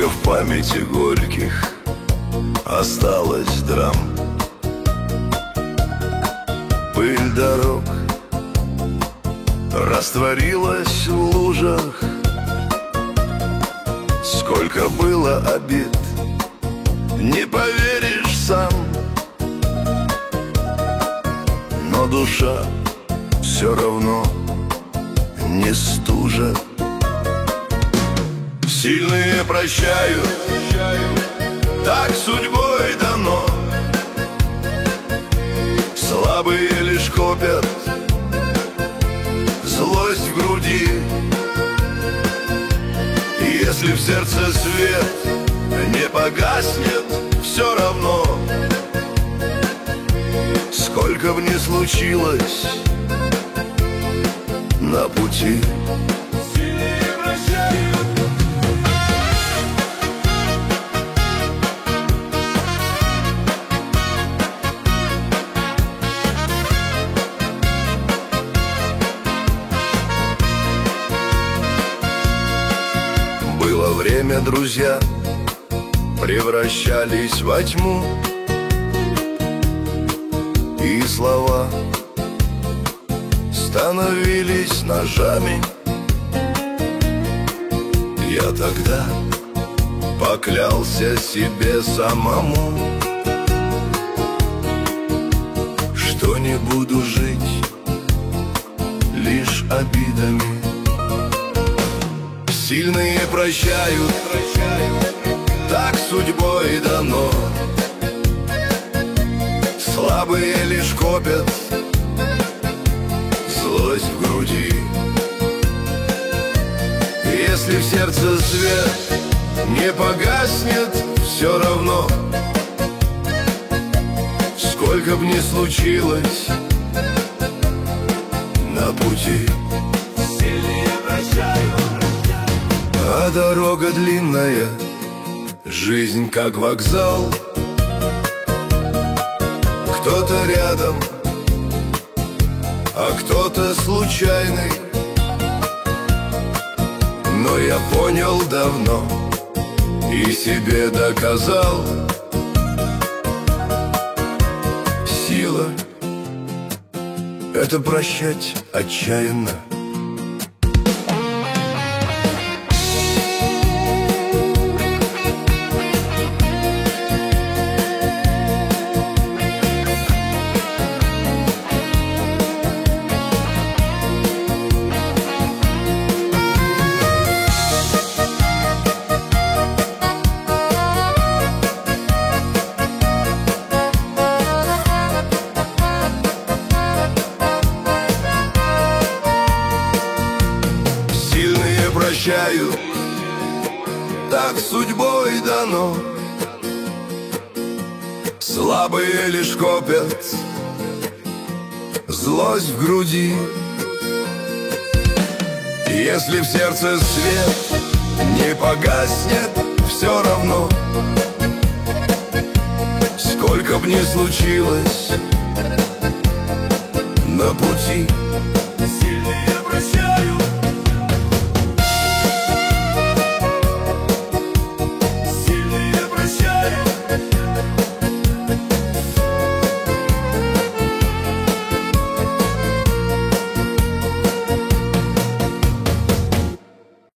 Сколько в памяти горьких осталось драм. Пыль дорог растворилась в лужах. Сколько было обид, не поверишь сам. Но душа все равно не стужа. Сильные прощают, так судьбой дано. Слабые лишь копят злость в груди. И если в сердце свет не погаснет, все равно, сколько бы ни случилось на пути. Сильные прощают. Было время, друзья превращались во тьму, и слова становились ножами. Я тогда поклялся себе самому, что не буду жить лишь обидами. Сильные прощают, так судьбой дано. Слабые лишь копят злость в груди. Если в сердце свет не погаснет, все равно, сколько б ни случилось на пути. Сильные прощают. А дорога длинная, жизнь как вокзал. Кто-то рядом, а кто-то случайный. Но я понял давно и себе доказал: сила — это прощать отчаянно. Прощают, так судьбой дано. Слабые лишь копят злость в груди. Если в сердце свет не погаснет, все равно, сколько б ни случилось на пути.